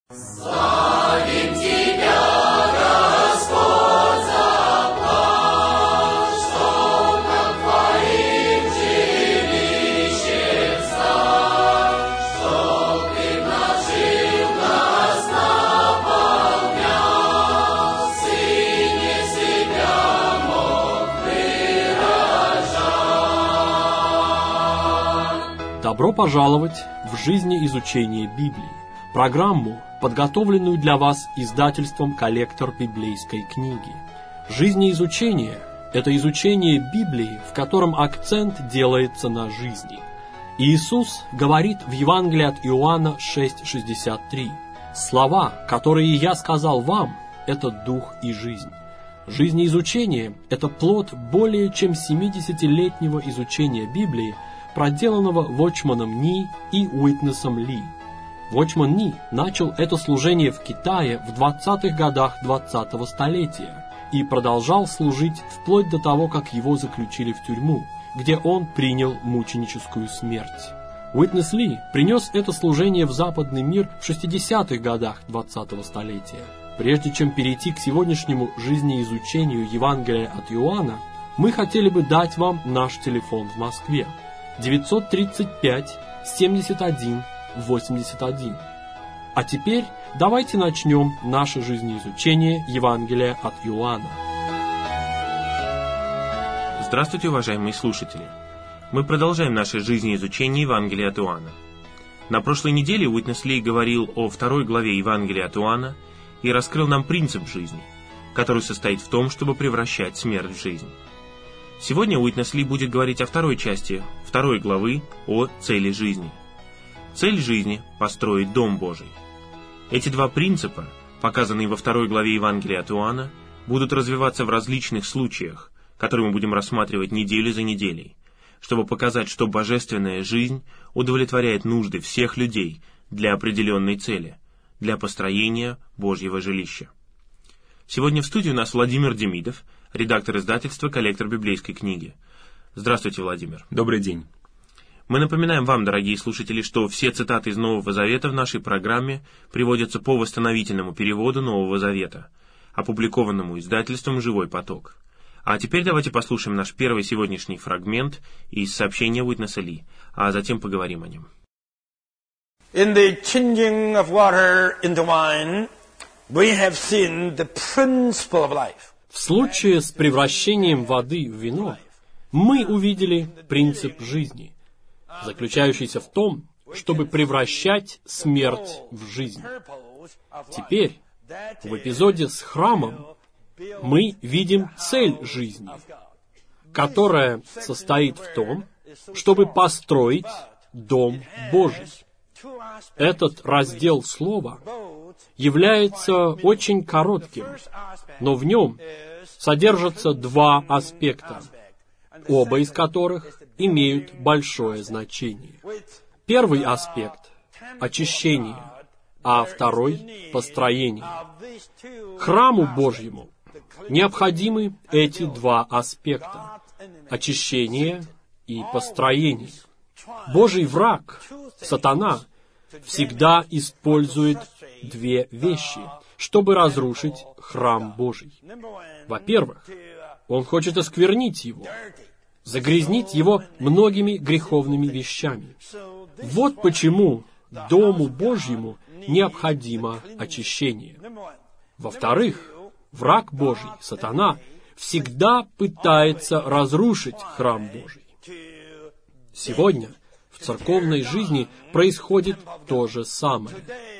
Добро пожаловать в жизнеизучение Библии, программу, подготовленную для вас издательством «Коллектор библейской книги». Жизнеизучение – это изучение Библии, в котором акцент делается на жизни. Иисус говорит в Евангелии от Иоанна 6,63: «Слова, которые я сказал вам, это дух и жизнь». Жизнеизучение – это плод более чем 70-летнего изучения Библии, проделанного Watchman Nee и Уитнесом Ли. Watchman Nee начал это служение в Китае в 20-х годах 20-го столетия и продолжал служить вплоть до того, как его заключили в тюрьму, где он принял мученическую смерть. Уитнес Ли принес это служение в западный мир в 60-х годах 20-го столетия. Прежде чем перейти к сегодняшнему жизнеизучению Евангелия от Иоанна, мы хотели бы дать вам наш телефон в Москве. 935-71-81. А теперь давайте начнем наше жизнеизучение Евангелия от Иоанна. Здравствуйте, уважаемые слушатели! Мы продолжаем наше жизнеизучение Евангелия от Иоанна. На прошлой неделе Уитнес Ли говорил о 2 главе Евангелия от Иоанна и раскрыл нам принцип жизни, который состоит в том, чтобы превращать смерть в жизнь. Сегодня Уитнес Ли будет говорить о второй части 2 главы, о цели жизни. Цель жизни – построить Дом Божий. Эти два принципа, показанные во 2 главе Евангелия от Иоанна, будут развиваться в различных случаях, которые мы будем рассматривать неделю за неделей, чтобы показать, что божественная жизнь удовлетворяет нужды всех людей для определенной цели, для построения Божьего жилища. Сегодня в студии у нас Владимир Демидов, редактор издательства «Коллектор библейской книги». Здравствуйте, Владимир. Добрый день. Мы напоминаем вам, дорогие слушатели, что все цитаты из Нового Завета в нашей программе приводятся по восстановительному переводу Нового Завета, опубликованному издательством «Живой поток». А теперь давайте послушаем наш первый сегодняшний фрагмент из сообщения Уитнеса Ли, а затем поговорим о нем. In the changing of water into wine, we have seen the principle of life. В случае с превращением воды в вино мы увидели принцип жизни, заключающийся в том, чтобы превращать смерть в жизнь. Теперь, в эпизоде с храмом, мы видим цель жизни, которая состоит в том, чтобы построить Дом Божий. Этот раздел слова является очень коротким, но в нем содержатся два аспекта, оба из которых имеют большое значение. Первый аспект – очищение, а второй – построение. Храму Божьему необходимы эти два аспекта – очищение и построение. Божий враг, сатана, всегда использует две вещи, чтобы разрушить храм Божий. Во-первых, он хочет осквернить его, загрязнить его многими греховными вещами. Вот почему Дому Божьему необходимо очищение. Во-вторых, враг Божий, сатана, всегда пытается разрушить храм Божий. Сегодня в церковной жизни происходит то же самое.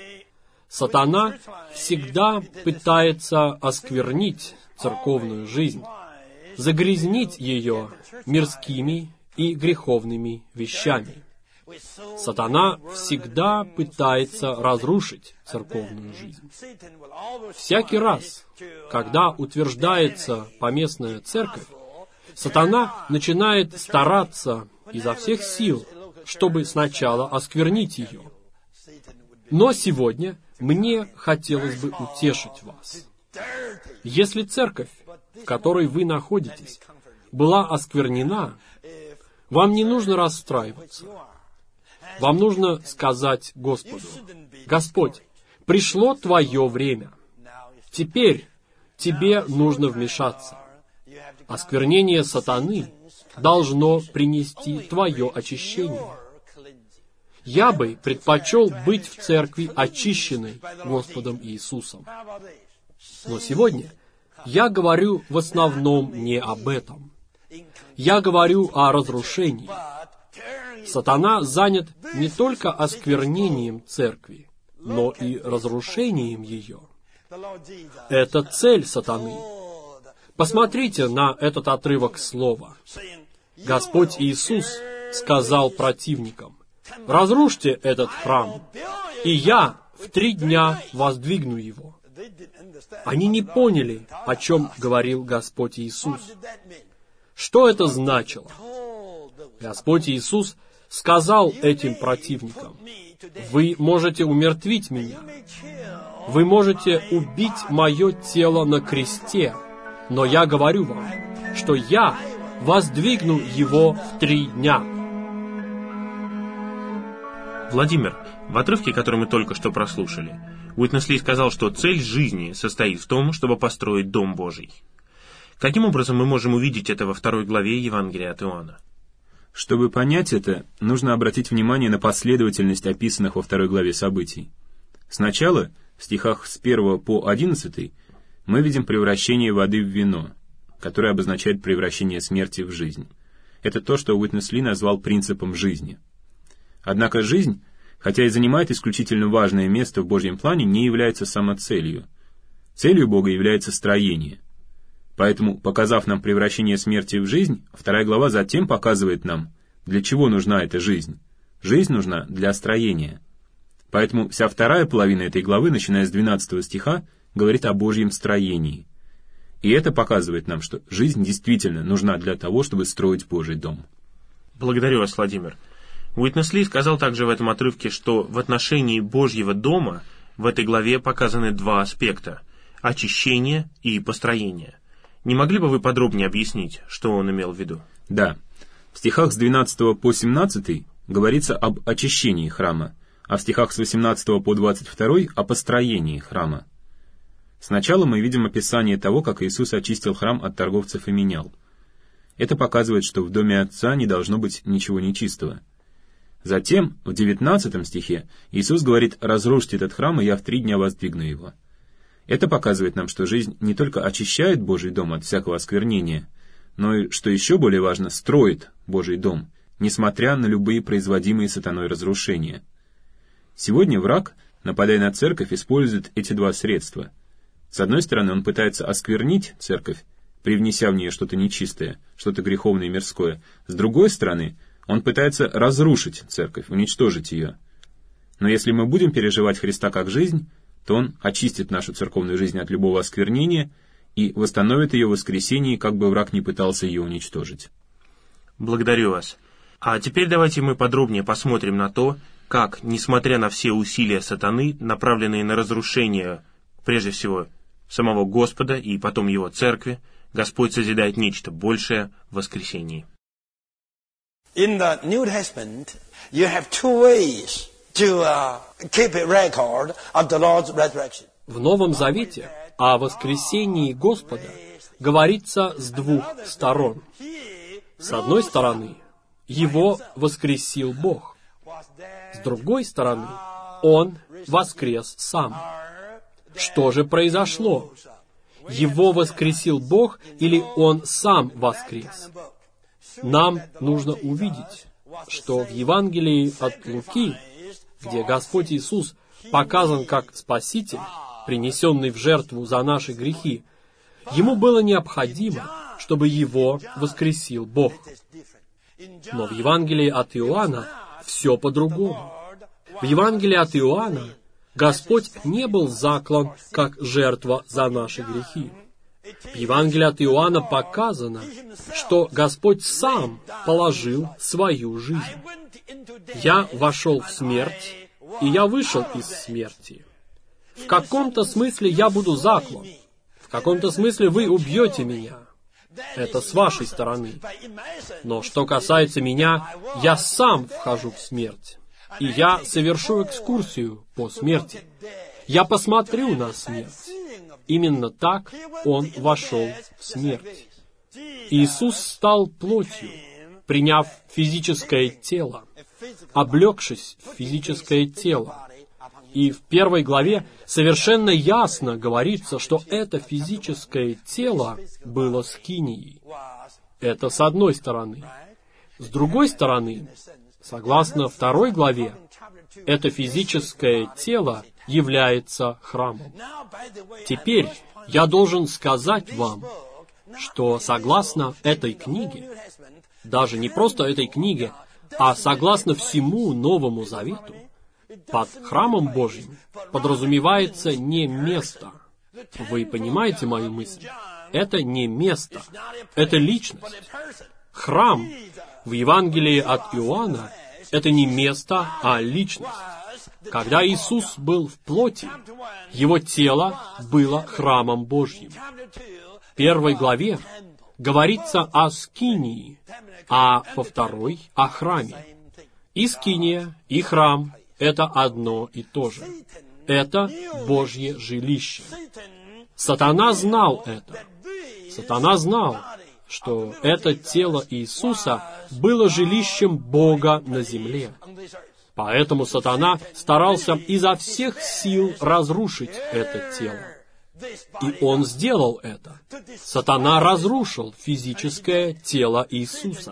Сатана всегда пытается осквернить церковную жизнь, загрязнить ее мирскими и греховными вещами. Сатана всегда пытается разрушить церковную жизнь. Всякий раз, когда утверждается поместная церковь, сатана начинает стараться изо всех сил, чтобы сначала осквернить ее. Но сегодня мне хотелось бы утешить вас. Если церковь, в которой вы находитесь, была осквернена, вам не нужно расстраиваться. Вам нужно сказать Господу: «Господь, пришло твое время. Теперь тебе нужно вмешаться. Осквернение сатаны должно принести твое очищение. Я бы предпочел быть в церкви очищенной Господом Иисусом. Но сегодня я говорю в основном не об этом. Я говорю о разрушении. Сатана занят не только осквернением церкви, но и разрушением ее. Это цель сатаны. Посмотрите на этот отрывок слова. Господь Иисус сказал противникам: «Разрушьте этот храм, и я в 3 дня воздвигну его». Они не поняли, о чем говорил Господь Иисус. Что это значило? Господь Иисус сказал этим противникам: «Вы можете умертвить меня, вы можете убить мое тело на кресте, но я говорю вам, что я воздвигну его в 3 дня». Владимир, в отрывке, который мы только что прослушали, Уитнес Ли сказал, что цель жизни состоит в том, чтобы построить Дом Божий. Каким образом мы можем увидеть это во 2 главе Евангелия от Иоанна? Чтобы понять это, нужно обратить внимание на последовательность описанных во 2 главе событий. Сначала, в стихах с 1 по 11, мы видим превращение воды в вино, которое обозначает превращение смерти в жизнь. Это то, что Уитнес Ли назвал принципом жизни. Однако жизнь, хотя и занимает исключительно важное место в Божьем плане, не является самоцелью. Целью Бога является строение. Поэтому, показав нам превращение смерти в жизнь, 2 глава затем показывает нам, для чего нужна эта жизнь. Жизнь нужна для строения. Поэтому вся 2 половина этой главы, начиная с 12 стиха, говорит о Божьем строении. И это показывает нам, что жизнь действительно нужна для того, чтобы строить Божий дом. Благодарю вас, Владимир. Уитнес Ли сказал также в этом отрывке, что в отношении Божьего дома в этой главе показаны 2 аспекта – очищение и построение. Не могли бы вы подробнее объяснить, что он имел в виду? Да. В стихах с 12 по 17 говорится об очищении храма, а в стихах с 18 по 22 о построении храма. Сначала мы видим описание того, как Иисус очистил храм от торговцев и менял. Это показывает, что в доме Отца не должно быть ничего нечистого. Затем, в 19 стихе, Иисус говорит: «Разрушьте этот храм, и я в 3 дня воздвигну его». Это показывает нам, что жизнь не только очищает Божий дом от всякого осквернения, но и, что еще более важно, строит Божий дом, несмотря на любые производимые сатаной разрушения. Сегодня враг, нападая на церковь, использует эти 2 средства. С одной стороны, он пытается осквернить церковь, привнеся в нее что-то нечистое, что-то греховное и мирское. С другой стороны, он пытается разрушить церковь, уничтожить ее. Но если мы будем переживать Христа как жизнь, то Он очистит нашу церковную жизнь от любого осквернения и восстановит ее в воскресении, как бы враг ни пытался ее уничтожить. Благодарю вас. А теперь давайте мы подробнее посмотрим на то, как, несмотря на все усилия сатаны, направленные на разрушение, прежде всего, самого Господа и потом Его церкви, Господь созидает нечто большее в воскресении. In the New Testament, you have 2 ways to keep a record of the Lord's resurrection. В Новом Завете о воскресении Господа говорится с 2 сторон. С одной стороны, Его воскресил Бог. С другой стороны, Он воскрес сам. Что же произошло? Его воскресил Бог или Он сам воскрес? Нам нужно увидеть, что в Евангелии от Луки, где Господь Иисус показан как Спаситель, принесенный в жертву за наши грехи, Ему было необходимо, чтобы Его воскресил Бог. Но в Евангелии от Иоанна все по-другому. В Евангелии от Иоанна Господь не был заклан как жертва за наши грехи. В Евангелии от Иоанна показано, что Господь сам положил свою жизнь. «Я вошел в смерть, и я вышел из смерти». В каком-то смысле я буду заклан. В каком-то смысле вы убьете меня. Это с вашей стороны. Но что касается меня, я сам вхожу в смерть. И я совершу экскурсию по смерти. Я посмотрю на смерть. Именно так Он вошел в смерть. Иисус стал плотью, приняв физическое тело, облегшись в физическое тело. И в 1 главе совершенно ясно говорится, что это физическое тело было скинией. Это с одной стороны. С другой стороны, согласно 2 главе, это физическое тело является храмом. Теперь я должен сказать вам, что согласно этой книге, даже не просто этой книге, а согласно всему Новому Завету, под храмом Божьим подразумевается не место. Вы понимаете мою мысль? Это не место, это личность. Храм в Евангелии от Иоанна — это не место, а личность. Когда Иисус был в плоти, Его тело было храмом Божьим. В 1 главе говорится о скинии, а во 2 — о храме. И скиния, и храм — это одно и то же. Это Божье жилище. Сатана знал это. Сатана знал, что это тело Иисуса было жилищем Бога на земле. Поэтому Сатана старался изо всех сил разрушить это тело. И он сделал это. Сатана разрушил физическое тело Иисуса.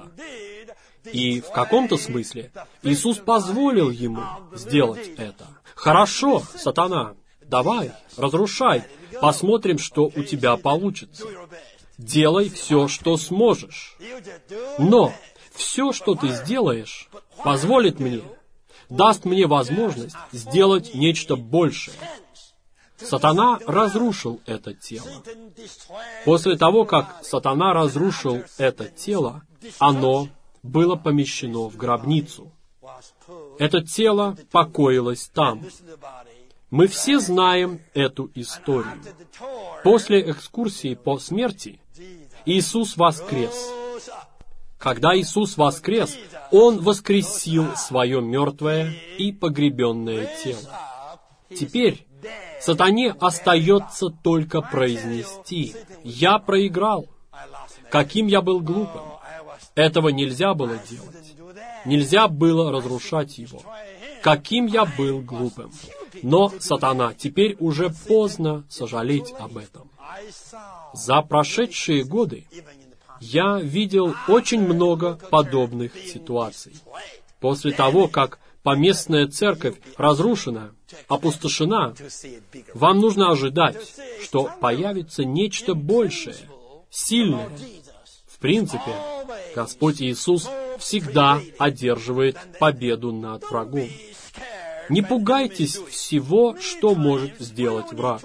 И в каком-то смысле Иисус позволил ему сделать это. Хорошо, Сатана, давай, разрушай, посмотрим, что у тебя получится. Делай все, что сможешь. Но все, что ты сделаешь, позволит мне, даст мне возможность сделать нечто большее. Сатана разрушил это тело. После того, как Сатана разрушил это тело, оно было помещено в гробницу. Это тело покоилось там. Мы все знаем эту историю. После экскурсии по смерти Иисус воскрес. Когда Иисус воскрес, Он воскресил свое мертвое и погребенное тело. Теперь Сатане остается только произнести: «Я проиграл». Каким я был глупым. Этого нельзя было делать. Нельзя было разрушать его. Каким я был глупым. Но, Сатана, теперь уже поздно сожалеть об этом. За прошедшие годы я видел очень много подобных ситуаций. После того, как поместная церковь разрушена, опустошена, вам нужно ожидать, что появится нечто большее, сильное. В принципе, Господь Иисус всегда одерживает победу над врагом. Не пугайтесь всего, что может сделать враг.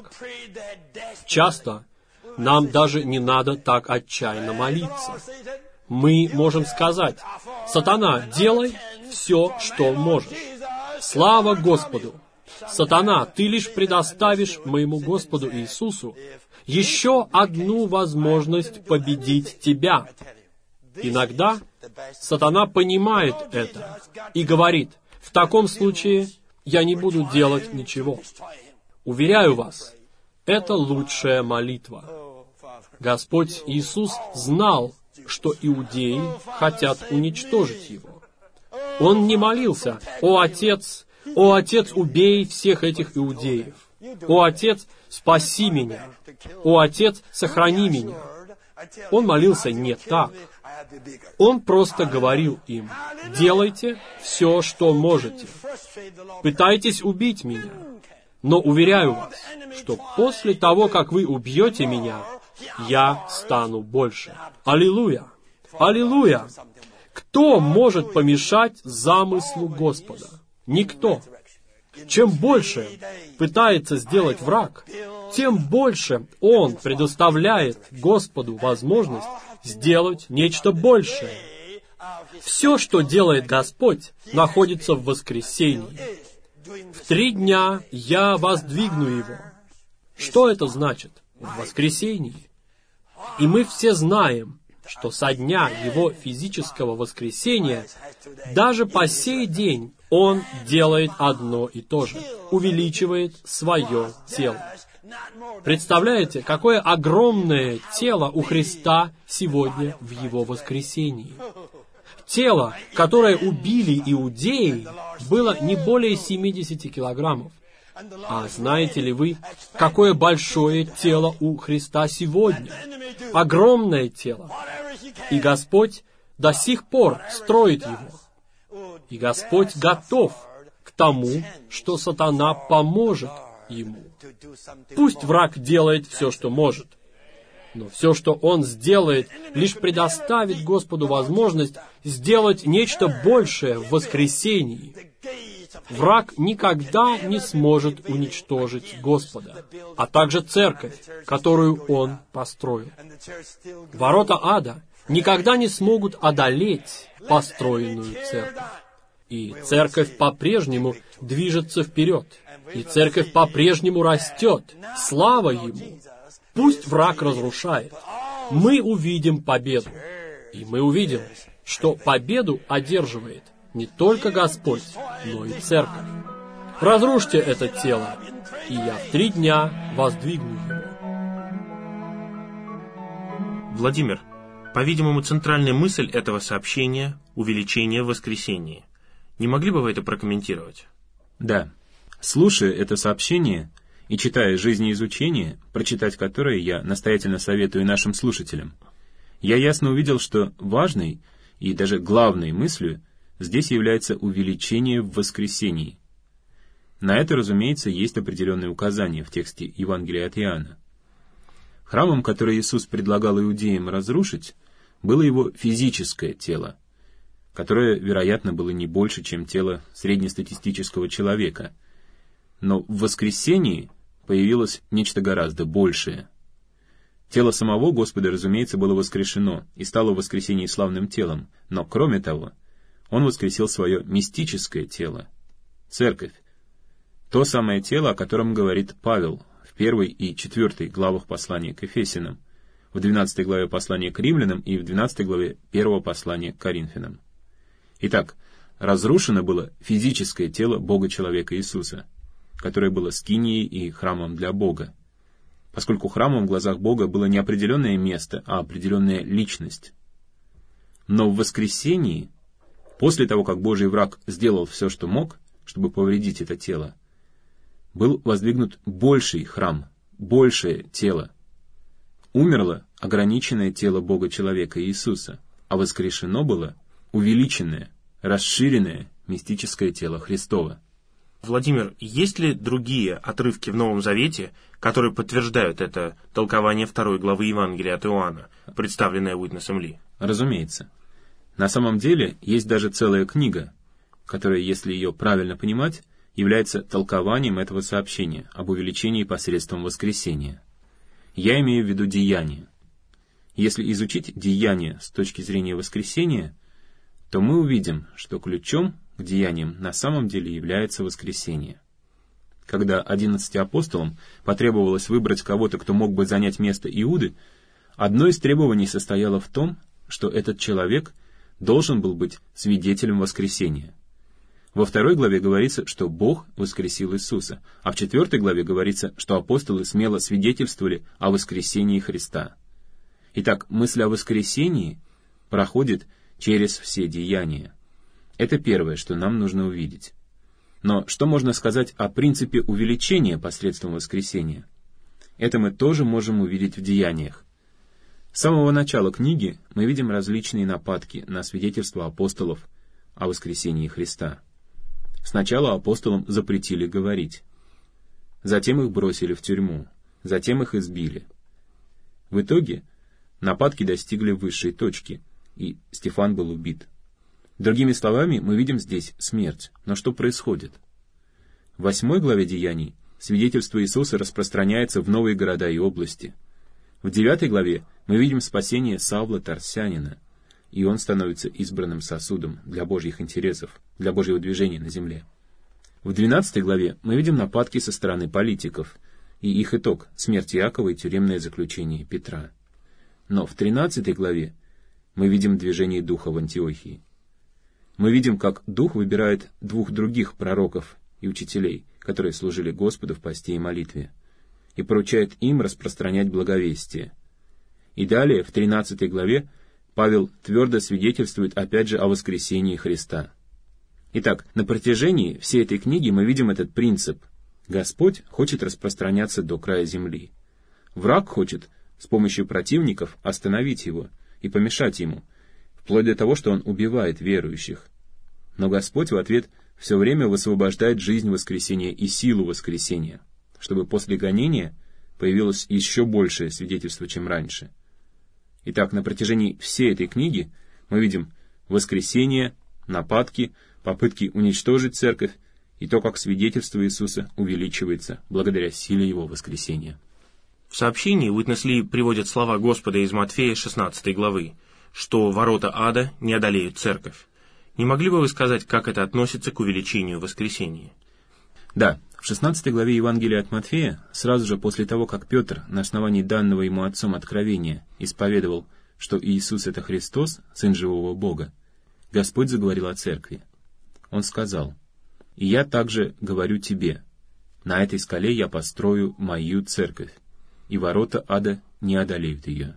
Часто нам даже не надо так отчаянно молиться. Мы можем сказать: «Сатана, делай все, что можешь». Слава Господу! Сатана, ты лишь предоставишь моему Господу Иисусу еще одну возможность победить тебя. Иногда Сатана понимает это и говорит: в таком случае я не буду делать ничего. Уверяю вас, это лучшая молитва. Господь Иисус знал, что иудеи хотят уничтожить Его. Он не молился: «О, Отец, убей всех этих иудеев! О, Отец, спаси меня! О, Отец, сохрани меня!» Он молился не так. Он просто говорил им: «Делайте все, что можете. Пытайтесь убить меня. Но уверяю вас, что после того, как вы убьете меня, я стану больше». Аллилуйя! Аллилуйя! Кто может помешать замыслу Господа? Никто. Чем больше пытается сделать враг, тем больше он предоставляет Господу возможность сделать нечто большее. Все, что делает Господь, находится в воскресении. В 3 дня я воздвигну его. Что это значит? В воскресении. И мы все знаем, что со дня его физического воскресения даже по сей день Он делает одно и то же, увеличивает свое тело. Представляете, какое огромное тело у Христа сегодня в Его воскресении? Тело, которое убили иудеи, было не более 70 килограммов. А знаете ли вы, какое большое тело у Христа сегодня? Огромное тело. И Господь до сих пор строит его. И Господь готов к тому, что сатана поможет ему. Пусть враг делает все, что может. Но все, что он сделает, лишь предоставит Господу возможность сделать нечто большее в воскресении. Враг никогда не сможет уничтожить Господа, а также церковь, которую Он построил. Ворота ада никогда не смогут одолеть построенную церковь. И церковь по-прежнему движется вперед, и церковь по-прежнему растет. Слава Ему! Пусть враг разрушает. Мы увидим победу. И мы увидим, что победу одерживает не только Господь, но и церковь. Разрушьте это тело, и я в 3 дня воздвигну его. Владимир, по-видимому, центральная мысль этого сообщения — увеличение в воскресении. Не могли бы вы это прокомментировать? Да. Слушая это сообщение и читая жизнеизучение, прочитать которое я настоятельно советую нашим слушателям, я ясно увидел, что важной и даже главной мыслью здесь является увеличение в воскресении. На это, разумеется, есть определенные указания в тексте Евангелия от Иоанна. Храмом, который Иисус предлагал иудеям разрушить, было его физическое тело, которое, вероятно, было не больше, чем тело среднестатистического человека. Но в воскресении появилось нечто гораздо большее. Тело самого Господа, разумеется, было воскрешено и стало в воскресении славным телом, но, кроме того, Он воскресил свое мистическое тело, церковь, то самое тело, о котором говорит Павел в 1 и 4 главах послания к Ефесянам, в 12 главе послания к Римлянам и в 12 главе 1 послания к Коринфянам. Итак, разрушено было физическое тело Бога-человека Иисуса, которое было скинией и храмом для Бога, поскольку храмом в глазах Бога было не определенное место, а определенная личность. Но в воскресении, после того, как Божий враг сделал все, что мог, чтобы повредить это тело, был воздвигнут больший храм, большее тело. Умерло ограниченное тело Бога-человека Иисуса, а воскрешено было увеличенное, расширенное мистическое тело Христово. Владимир, есть ли другие отрывки в Новом Завете, которые подтверждают это толкование 2 главы Евангелия от Иоанна, представленное Уитнесом Ли? Разумеется. На самом деле, есть даже целая книга, которая, если ее правильно понимать, является толкованием этого сообщения об увеличении посредством воскресения. Я имею в виду деяния. Если изучить деяния с точки зрения воскресения, то мы увидим, что ключом к деяниям на самом деле является воскресение. Когда 11 апостолам потребовалось выбрать кого-то, кто мог бы занять место Иуды, одно из требований состояло в том, что этот человек должен был быть свидетелем воскресения. Во 2 главе говорится, что Бог воскресил Иисуса, а в 4 главе говорится, что апостолы смело свидетельствовали о воскресении Христа. Итак, мысль о воскресении проходит через все деяния. Это первое, что нам нужно увидеть. Но что можно сказать о принципе увеличения посредством воскресения? Это мы тоже можем увидеть в деяниях. С самого начала книги мы видим различные нападки на свидетельство апостолов о воскресении Христа. Сначала апостолам запретили говорить. Затем их бросили в тюрьму. Затем их избили. В итоге нападки достигли высшей точки, и Стефан был убит. Другими словами, мы видим здесь смерть. Но что происходит? В 8 главе Деяний свидетельство Иисуса распространяется в новые города и области. В 9 главе мы видим спасение Савла Тарсянина, и он становится избранным сосудом для Божьих интересов, для Божьего движения на земле. В 12 главе мы видим нападки со стороны политиков, и их итог — смерть Иакова и тюремное заключение Петра. Но в 13 главе мы видим движение Духа в Антиохии. мы видим, как Дух выбирает двух других пророков и учителей, которые служили Господу в посте и молитве, и поручает им распространять благовестие. И далее, в 13 главе, Павел твердо свидетельствует опять же о воскресении Христа. Итак, на протяжении всей этой книги мы видим этот принцип. Господь хочет распространяться до края земли. Враг хочет с помощью противников остановить его и помешать ему, вплоть до того, что он убивает верующих. Но Господь в ответ все время высвобождает жизнь воскресения и силу воскресения, чтобы после гонения появилось еще большее свидетельство, чем раньше. Итак, на протяжении всей этой книги мы видим воскресение, нападки, попытки уничтожить церковь и то, как свидетельство Иисуса увеличивается благодаря силе Его воскресения. В сообщении Witness Lee приводят слова Господа из Матфея 16 главы, что ворота ада не одолеют церковь. Не могли бы вы сказать, как это относится к увеличению воскресения? Да, в 16 главе Евангелия от Матфея, сразу же после того, как Петр на основании данного ему Отцом откровения исповедовал, что Иисус — это Христос, Сын живого Бога, Господь заговорил о церкви. Он сказал: «И я также говорю тебе, на этой скале я построю мою церковь, и ворота ада не одолеют ее».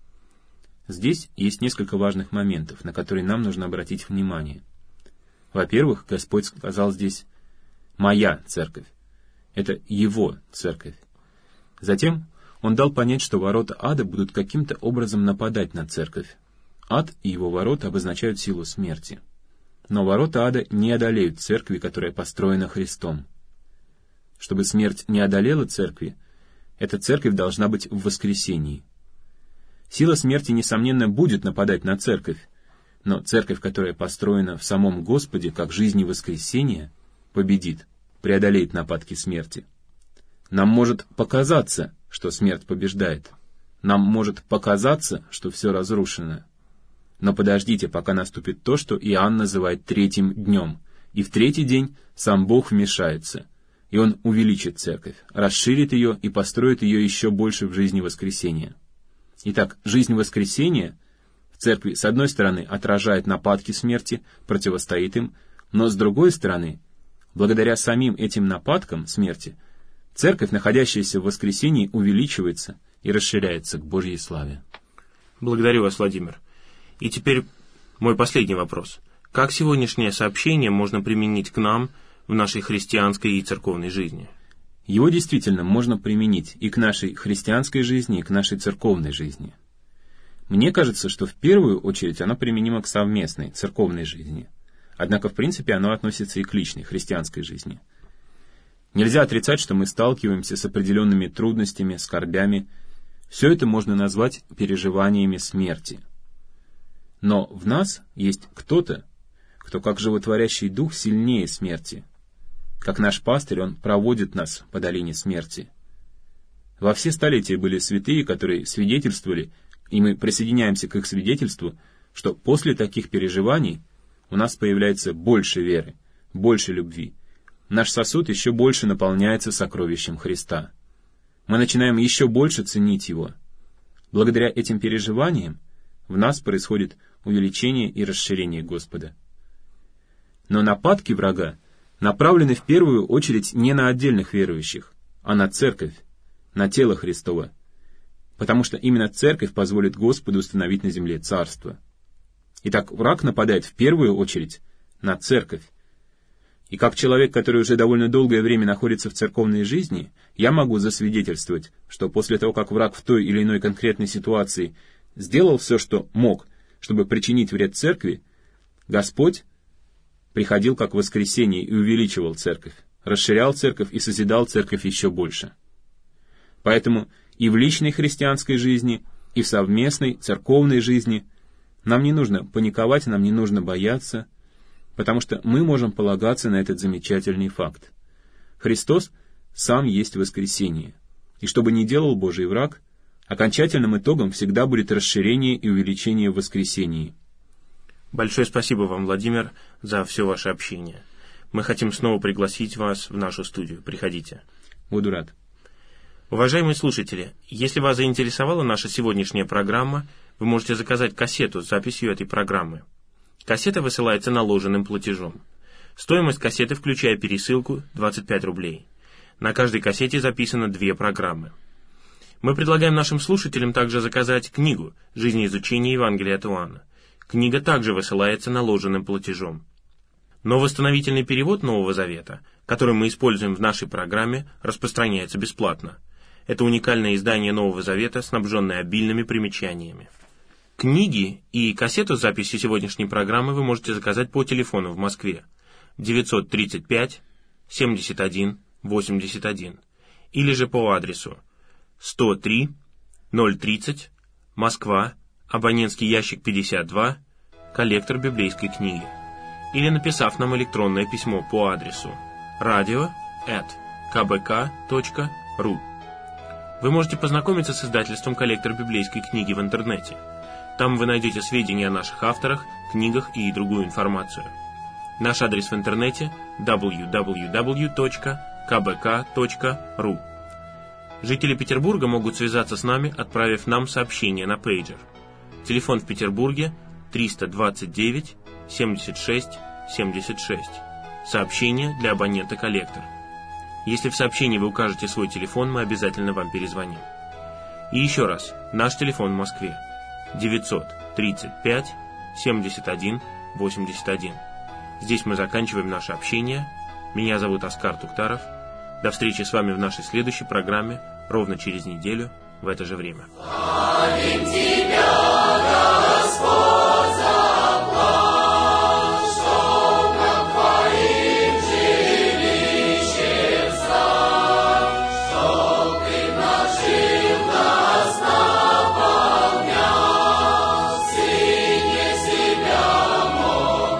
Здесь есть несколько важных моментов, на которые нам нужно обратить внимание. Во-первых, Господь сказал здесь «моя церковь». Это Его церковь. Затем Он дал понять, что ворота ада будут каким-то образом нападать на церковь. Ад и его ворота обозначают силу смерти. Но ворота ада не одолеют церкви, которая построена Христом. Чтобы смерть не одолела церкви, эта церковь должна быть в воскресении. Сила смерти, несомненно, будет нападать на церковь, но церковь, которая построена в самом Господе, как жизнь и воскресение, победит, преодолеет нападки смерти. Нам может показаться, что смерть побеждает. Нам может показаться, что все разрушено. Но подождите, пока наступит то, что Иоанн называет третьим днем, и в третий день сам Бог вмешается, и Он увеличит церковь, расширит ее и построит ее еще больше в жизни воскресения. Итак, жизнь воскресения в церкви, с одной стороны, отражает нападки смерти, противостоит им, но с другой стороны, благодаря самим этим нападкам смерти, церковь, находящаяся в воскресении, увеличивается и расширяется к Божьей славе. Благодарю вас, Владимир. И теперь мой последний вопрос. Как сегодняшнее сообщение можно применить к нам в нашей христианской и церковной жизни? Его действительно можно применить и к нашей христианской жизни, и к нашей церковной жизни. Мне кажется, что в первую очередь оно применимо к совместной церковной жизни. Однако, в принципе, оно относится и к личной христианской жизни. Нельзя отрицать, что мы сталкиваемся с определенными трудностями, скорбями. Все это можно назвать переживаниями смерти. Но в нас есть кто-то, кто как животворящий дух сильнее смерти. Как наш пастырь, он проводит нас по долине смерти. Во все столетия были святые, которые свидетельствовали, и мы присоединяемся к их свидетельству, что после таких переживаний у нас появляется больше веры, больше любви. Наш сосуд еще больше наполняется сокровищем Христа. Мы начинаем еще больше ценить Его. Благодаря этим переживаниям в нас происходит увеличение и расширение Господа. Но нападки врага направлены в первую очередь не на отдельных верующих, а на церковь, на тело Христово, потому что именно церковь позволит Господу установить на земле царство. Итак, враг нападает в первую очередь на церковь. И как человек, который уже довольно долгое время находится в церковной жизни, я могу засвидетельствовать, что после того, как враг в той или иной конкретной ситуации сделал все, что мог, чтобы причинить вред церкви, Господь приходил как воскресение и увеличивал церковь, расширял церковь и созидал церковь еще больше. Поэтому и в личной христианской жизни, и в совместной церковной жизни нам не нужно паниковать, нам не нужно бояться, потому что мы можем полагаться на этот замечательный факт. Христос сам есть воскресение, и что бы ни делал Божий враг, окончательным итогом всегда будет расширение и увеличение в воскресении. Большое спасибо вам, Владимир, за все ваше общение. Мы хотим снова пригласить вас в нашу студию. Приходите. Буду рад. Уважаемые слушатели, если вас заинтересовала наша сегодняшняя программа, вы можете заказать кассету с записью этой программы. Кассета высылается наложенным платежом. Стоимость кассеты, включая пересылку, 25 рублей. На каждой кассете записано 2 программы. Мы предлагаем нашим слушателям также заказать книгу «Жизнеизучение Евангелия от Иоанна». Книга также высылается наложенным платежом. Но восстановительный перевод Нового Завета, который мы используем в нашей программе, распространяется бесплатно. Это уникальное издание Нового Завета, снабженное обильными примечаниями. Книги и кассету с записью сегодняшней программы вы можете заказать по телефону в Москве 935 71 81 или же по адресу 103 030 Москва, абонентский ящик 52, коллектор библейской книги, или написав нам электронное письмо по адресу radio@kbk.ru. Вы можете познакомиться с издательством «Коллектор библейской книги» в интернете. Там вы найдете сведения о наших авторах, книгах и другую информацию. Наш адрес в интернете www.kbk.ru. Жители Петербурга могут связаться с нами, отправив нам сообщение на пейджер. Телефон в Петербурге 329 76 76. Сообщение для абонента «Коллектор». Если в сообщении вы укажете свой телефон, мы обязательно вам перезвоним. И еще раз, наш телефон в Москве 935 71 81. Здесь мы заканчиваем наше общение. Меня зовут Оскар Туктаров. До встречи с вами в нашей следующей программе ровно через неделю в это же время. Славим Тебя, Господь, за план, чтоб над Твоим жилищем стать, чтоб Ты нажил нас, наполнял, Сыне себя мог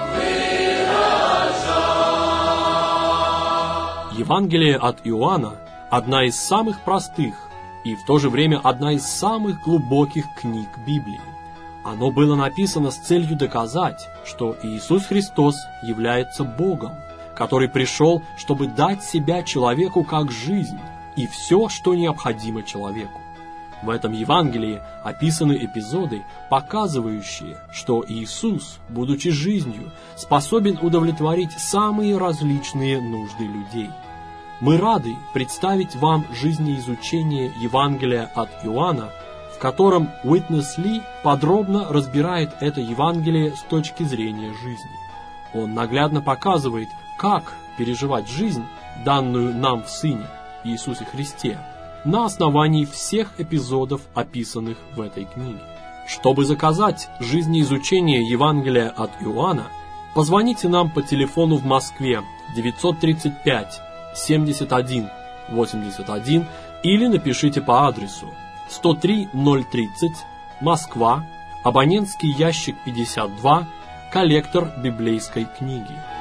выражать. Евангелие от Иоанна – одна из самых простых и в то же время одна из самых глубоких книг Библии. Оно было написано с целью доказать, что Иисус Христос является Богом, который пришел, чтобы дать себя человеку как жизнь и все, что необходимо человеку. В этом Евангелии описаны эпизоды, показывающие, что Иисус, будучи жизнью, способен удовлетворить самые различные нужды людей. Мы рады представить вам жизнеизучение Евангелия от Иоанна, в котором Уитнес Ли подробно разбирает это Евангелие с точки зрения жизни. Он наглядно показывает, как переживать жизнь, данную нам в Сыне, Иисусе Христе, на основании всех эпизодов, описанных в этой книге. Чтобы заказать жизнеизучение Евангелия от Иоанна, позвоните нам по телефону в Москве 935 71 81 или напишите по адресу 103 030 Москва, абонентский ящик 52, коллектор библейской книги.